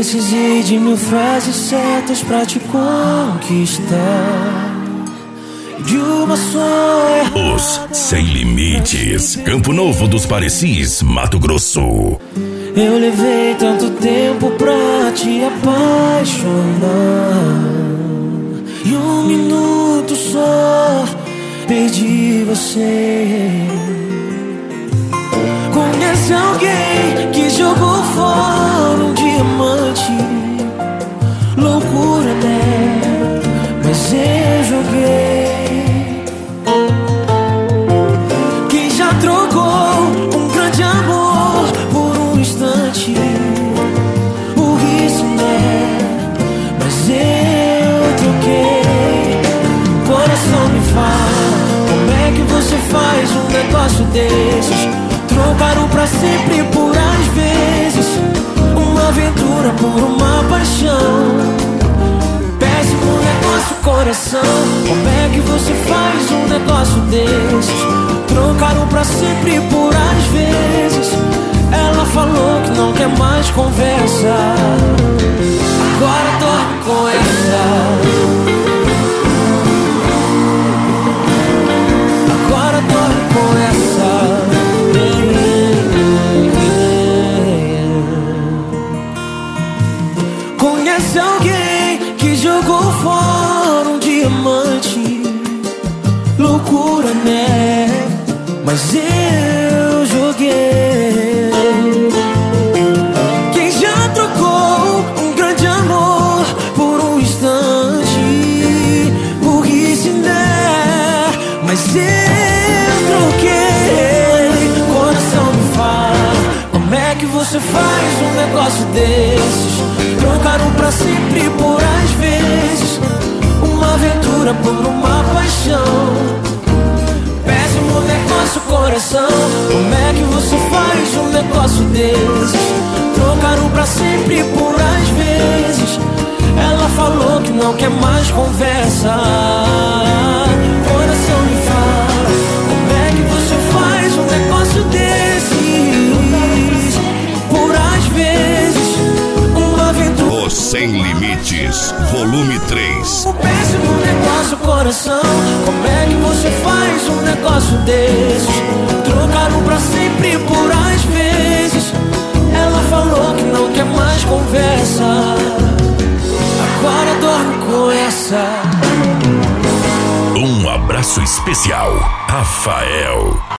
Precisei de 1000 frases certas pra te conquistar. De uma só Os Sem Limites, Campo Novo dos Parecis, Mato Grosso. eu levei tanto tempo pra te apaixonar. E 1 minuto só perdi você. Conhece alguém que jogou fora um diamante? Loucura, né? Mas eu joguei. Quem já trocou um grande amor por um instante? Burrice, né? Mas eu troquei. Coração me fala, como é que você faz um negócio desses? Trocaram pra sempre por às vezes. Uma aventura por uma paixão. Péssimo negócio, coração. Como é que você faz um negócio desses? Trocaram pra sempre por às vezes. Ela falou que não quer mais conversa. Agora dorme com essa. Agora dorme com essa. Conhece alguém que jogou fora um diamante? Loucura, né? Mas eu joguei. Quem já trocou um grande amor por um instante? Burrice, né? Mas eu troquei. Coração me fala, como é que você faz um negócio desses? Trocaram pra sempre por às vezes. Uma aventura por uma paixão. Péssimo negócio, coração. Como é que você faz um negócio desses? Trocaram pra sempre por às vezes. Ela falou que não quer mais conversa. Coração me fala, como é que você faz um negócio desses? Por às vezes. Os Sem Limites, volume 3. Um péssimo negócio, coração. Como é que você faz um negócio desses? Trocaram pra sempre por às vezes. Ela falou que não quer mais conversa. Agora dorme com essa. Um abraço especial, Rafael.